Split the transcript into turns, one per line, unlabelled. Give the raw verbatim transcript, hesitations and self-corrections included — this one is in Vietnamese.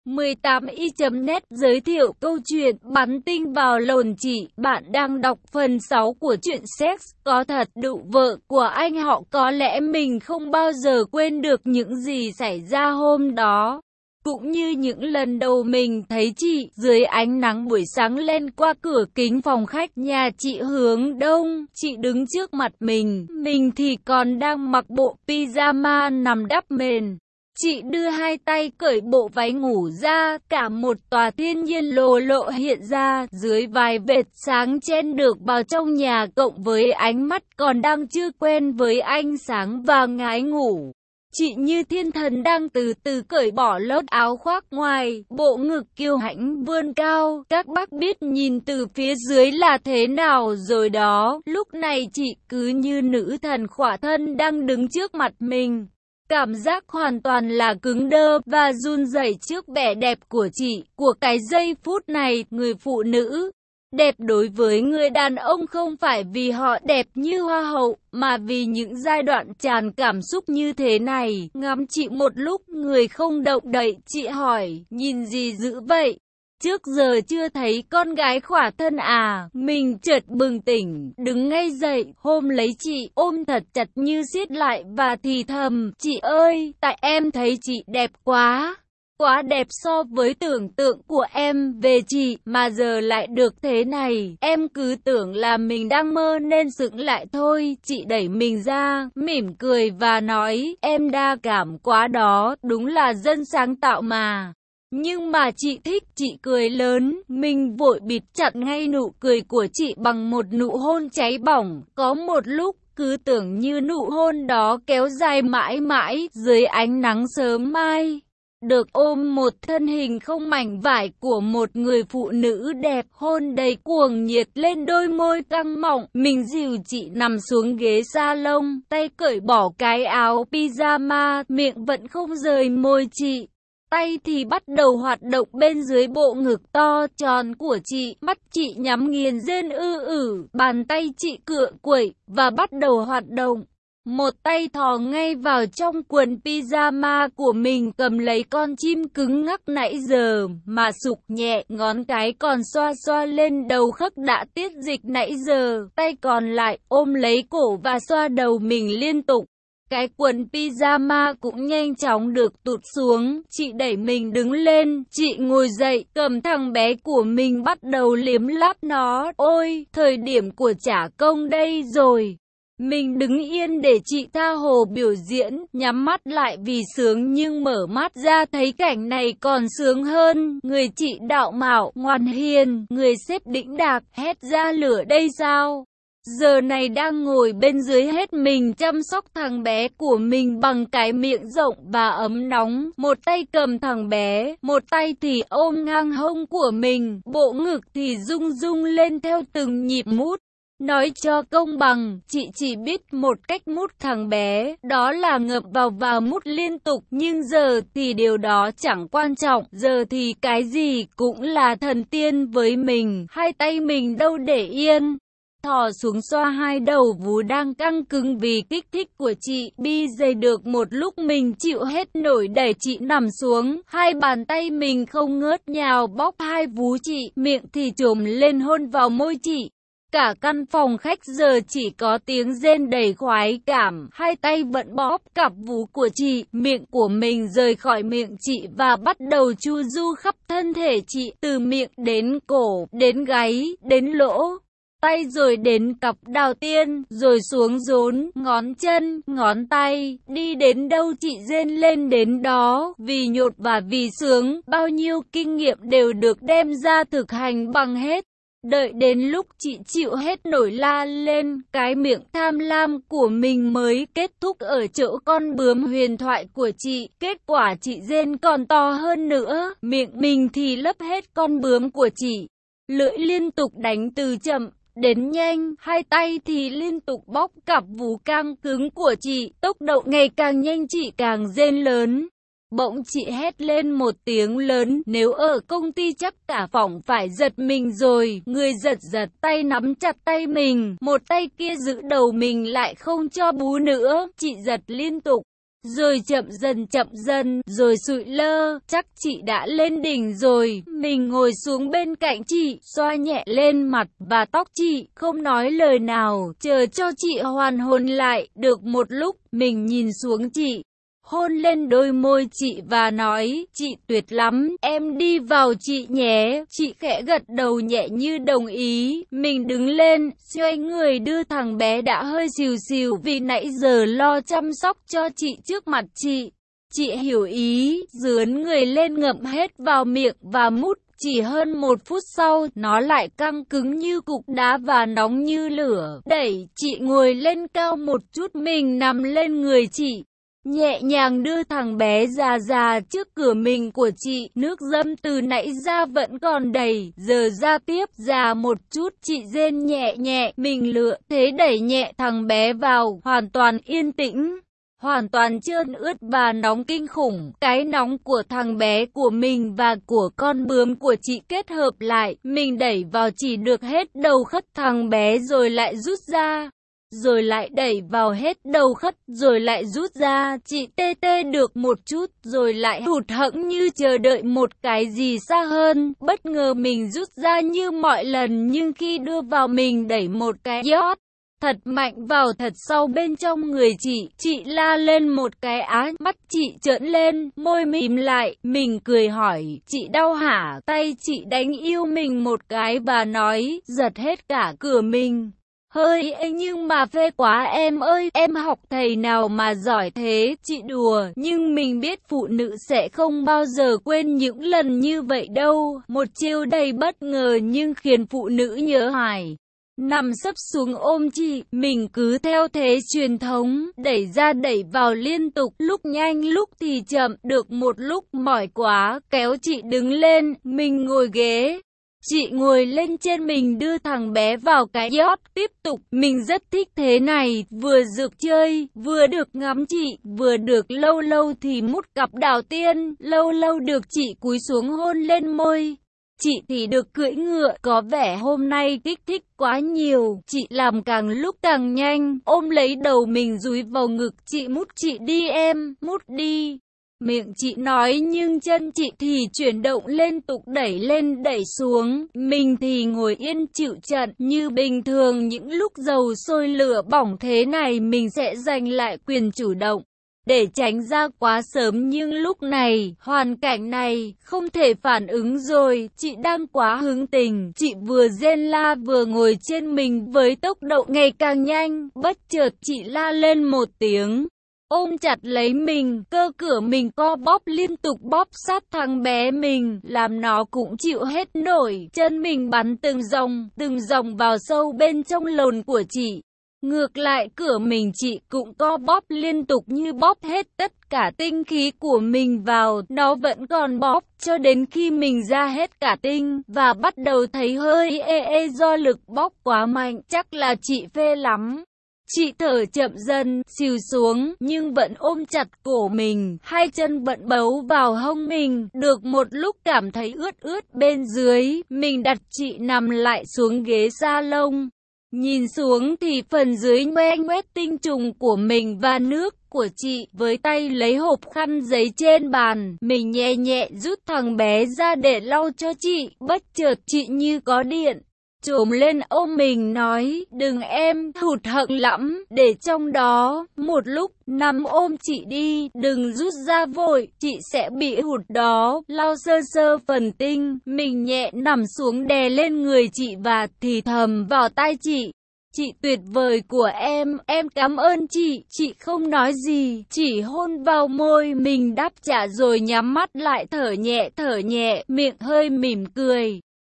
mười tám y chấm net giới thiệu câu chuyện bắn tinh vào lồn chị. Bạn đang đọc phần sáu của truyện Sex có thật đụ vợ của anh họ. Có lẽ mình không bao giờ quên được những gì xảy ra hôm đó. Cũng như những lần đầu mình thấy chị dưới ánh nắng buổi sáng lên qua cửa kính phòng khách nhà chị hướng đông. Chị đứng trước mặt mình, mình thì còn đang mặc bộ pyjama nằm đắp mền. Chị đưa hai tay cởi bộ váy ngủ ra, cả một tòa thiên nhiên lồ lộ hiện ra dưới vài vệt sáng chen được vào trong nhà, cộng với ánh mắt còn đang chưa quen với ánh sáng và ngái ngủ. Chị như thiên thần đang từ từ cởi bỏ lốt áo khoác ngoài, bộ ngực kiêu hãnh vươn cao, các bác biết nhìn từ phía dưới là thế nào rồi đó. Lúc này chị cứ như nữ thần khỏa thân đang đứng trước mặt mình. Cảm giác hoàn toàn là cứng đơ và run rẩy trước vẻ đẹp của chị, của cái giây phút này. Người phụ nữ đẹp đối với người đàn ông không phải vì họ đẹp như hoa hậu, mà vì những giai đoạn tràn cảm xúc như thế này. Ngắm chị một lúc, người không động đậy, chị hỏi, nhìn gì dữ vậy? Trước giờ chưa thấy con gái khỏa thân à? Mình chợt bừng tỉnh, đứng ngay dậy, ôm lấy chị, ôm thật chặt như siết lại và thì thầm, chị ơi, tại em thấy chị đẹp quá. Quá đẹp so với tưởng tượng của em về chị, mà giờ lại được thế này. Em cứ tưởng là mình đang mơ nên sững lại thôi. Chị đẩy mình ra, mỉm cười và nói, em đa cảm quá đó, đúng là dân sáng tạo mà. Nhưng mà chị thích. Chị cười lớn, mình vội bịt chặt ngay nụ cười của chị bằng một nụ hôn cháy bỏng. Có một lúc, cứ tưởng như nụ hôn đó kéo dài mãi mãi dưới ánh nắng sớm mai. Được ôm một thân hình không mảnh vải của một người phụ nữ đẹp, hôn đầy cuồng nhiệt lên đôi môi căng mọng. Mình dìu chị nằm xuống ghế salon, tay cởi bỏ cái áo pyjama, miệng vẫn không rời môi chị. Tay thì bắt đầu hoạt động bên dưới bộ ngực to tròn của chị, mắt chị nhắm nghiền rên ư ử, bàn tay chị cựa quẩy và bắt đầu hoạt động. Một tay thò ngay vào trong quần pyjama của mình, cầm lấy con chim cứng ngắc nãy giờ mà sục nhẹ, ngón cái còn xoa xoa lên đầu khắc đã tiết dịch nãy giờ, tay còn lại ôm lấy cổ và xoa đầu mình liên tục. Cái quần pyjama cũng nhanh chóng được tụt xuống, chị đẩy mình đứng lên, chị ngồi dậy, cầm thằng bé của mình bắt đầu liếm láp nó. Ôi, thời điểm của trả công đây rồi. Mình đứng yên để chị tha hồ biểu diễn, nhắm mắt lại vì sướng nhưng mở mắt ra thấy cảnh này còn sướng hơn. Người chị đạo mạo, ngoan hiền, người sếp đĩnh đạc, hét ra lửa đây sao? Giờ này đang ngồi bên dưới hết mình chăm sóc thằng bé của mình bằng cái miệng rộng và ấm nóng. Một tay cầm thằng bé, một tay thì ôm ngang hông của mình, bộ ngực thì rung rung lên theo từng nhịp mút. Nói cho công bằng, chị chỉ biết một cách mút thằng bé, đó là ngập vào và mút liên tục. Nhưng giờ thì điều đó chẳng quan trọng, giờ thì cái gì cũng là thần tiên với mình, hai tay mình đâu để yên. Thò xuống xoa hai đầu vú đang căng cứng vì kích thích của chị. Bi dày được một lúc mình chịu hết nổi đẩy chị nằm xuống. Hai bàn tay mình không ngớt nhào bóp hai vú chị, miệng thì trồm lên hôn vào môi chị. Cả căn phòng khách giờ chỉ có tiếng rên đầy khoái cảm. Hai tay vẫn bóp cặp vú của chị, miệng của mình rời khỏi miệng chị và bắt đầu chu du khắp thân thể chị, từ miệng đến cổ, đến gáy, đến lỗ tay, rồi đến cặp đào tiên, rồi xuống rốn, ngón chân, ngón tay, đi đến đâu chị rên lên đến đó. Vì nhột và vì sướng, bao nhiêu kinh nghiệm đều được đem ra thực hành bằng hết. Đợi đến lúc chị chịu hết nổi la lên, cái miệng tham lam của mình mới kết thúc ở chỗ con bướm huyền thoại của chị. Kết quả chị rên còn to hơn nữa, miệng mình thì lấp hết con bướm của chị. Lưỡi liên tục đánh từ chậm đến nhanh, hai tay thì liên tục bóp cặp vú căng cứng của chị. Tốc độ ngày càng nhanh, chị càng rên lớn. Bỗng chị hét lên một tiếng lớn, nếu ở công ty chắc cả phòng phải giật mình rồi. Người giật giật tay nắm chặt tay mình, một tay kia giữ đầu mình lại không cho bú nữa. Chị giật liên tục. rồi chậm dần chậm dần, rồi sụi lơ, chắc chị đã lên đỉnh rồi. Mình ngồi xuống bên cạnh chị, xoa nhẹ lên mặt và tóc chị, không nói lời nào, chờ cho chị hoàn hồn lại. Được một lúc, mình nhìn xuống chị, hôn lên đôi môi chị và nói, chị tuyệt lắm, em đi vào chị nhé. Chị khẽ gật đầu nhẹ như đồng ý. Mình đứng lên, xoay người đưa thằng bé đã hơi xìu xìu vì nãy giờ lo chăm sóc cho chị trước mặt chị. Chị hiểu ý, dướn người lên ngậm hết vào miệng và mút. Chỉ hơn một phút sau, nó lại căng cứng như cục đá và nóng như lửa. Đẩy chị ngồi lên cao một chút, mình nằm lên người chị, nhẹ nhàng đưa thằng bé già già trước cửa mình của chị. Nước dâm từ nãy ra vẫn còn đầy, giờ ra tiếp già một chút. Chị rên nhẹ nhẹ, mình lựa thế đẩy nhẹ thằng bé vào, hoàn toàn yên tĩnh, hoàn toàn trơn ướt và nóng kinh khủng. Cái nóng của thằng bé, của mình và của con bướm của chị kết hợp lại, mình đẩy vào chỉ được hết đầu khất thằng bé rồi lại rút ra, rồi lại đẩy vào hết đầu khất, rồi lại rút ra. Chị tê tê được một chút, rồi lại hụt hẫng như chờ đợi một cái gì xa hơn. Bất ngờ mình rút ra như mọi lần, nhưng khi đưa vào mình đẩy một cái giót thật mạnh vào thật sâu bên trong người chị. Chị la lên một cái á, mắt chị trợn lên, môi mím lại. Mình cười hỏi, chị đau hả? Tay chị đánh yêu mình một cái và nói, giật hết cả cửa mình. Hơi ê nhưng mà phê quá em ơi, em học thầy nào mà giỏi thế? Chị đùa, nhưng mình biết phụ nữ sẽ không bao giờ quên những lần như vậy đâu. Một chiêu đầy bất ngờ nhưng khiến phụ nữ nhớ hoài. Nằm sấp xuống ôm chị, mình cứ theo thế truyền thống, đẩy ra đẩy vào liên tục, lúc nhanh lúc thì chậm. Được một lúc mỏi quá, kéo chị đứng lên, mình ngồi ghế. Chị ngồi lên trên mình đưa thằng bé vào cái giót, tiếp tục. Mình rất thích thế này, vừa được chơi, vừa được ngắm chị, vừa được lâu lâu thì mút cặp đào tiên, lâu lâu được chị cúi xuống hôn lên môi. Chị thì được cưỡi ngựa, có vẻ hôm nay kích thích quá nhiều. Chị làm càng lúc càng nhanh, ôm lấy đầu mình dúi vào ngực chị, mút chị đi em, mút đi. Miệng chị nói nhưng chân chị thì chuyển động liên tục, đẩy lên đẩy xuống. Mình thì ngồi yên chịu trận. Như bình thường những lúc dầu sôi lửa bỏng thế này mình sẽ giành lại quyền chủ động, để tránh ra quá sớm, nhưng lúc này, hoàn cảnh này, không thể phản ứng rồi. Chị đang quá hứng tình, chị vừa rên la vừa ngồi trên mình với tốc độ ngày càng nhanh. Bất chợt chị la lên một tiếng, ôm chặt lấy mình, cơ cửa mình co bóp liên tục, bóp sát thằng bé mình, làm nó cũng chịu hết nổi. Chân mình bắn từng dòng, từng dòng vào sâu bên trong lồn của chị. Ngược lại cửa mình chị cũng co bóp liên tục như bóp hết tất cả tinh khí của mình vào. Nó vẫn còn bóp cho đến khi mình ra hết cả tinh và bắt đầu thấy hơi ê ê do lực bóp quá mạnh. Chắc là chị phê lắm. Chị thở chậm dần, xìu xuống, nhưng vẫn ôm chặt cổ mình, hai chân vẫn bấu vào hông mình. Được một lúc cảm thấy ướt ướt bên dưới, mình đặt chị nằm lại xuống ghế salon. Nhìn xuống thì phần dưới ngoe ngoét tinh trùng của mình và nước của chị. Với tay lấy hộp khăn giấy trên bàn, mình nhẹ nhẹ rút thằng bé ra để lau cho chị. Bất chợt chị như có điện, trồm lên ôm mình nói, đừng em, hụt hẫng lắm, để trong đó. Một lúc, nằm ôm chị đi, đừng rút ra vội, chị sẽ bị hụt đó. Lau sơ sơ phần tinh, mình nhẹ nằm xuống đè lên người chị và thì thầm vào tai chị. Chị tuyệt vời của em, em cảm ơn chị. Chị không nói gì, chỉ hôn vào môi mình đáp trả rồi nhắm mắt lại, thở nhẹ thở nhẹ, miệng hơi mỉm cười.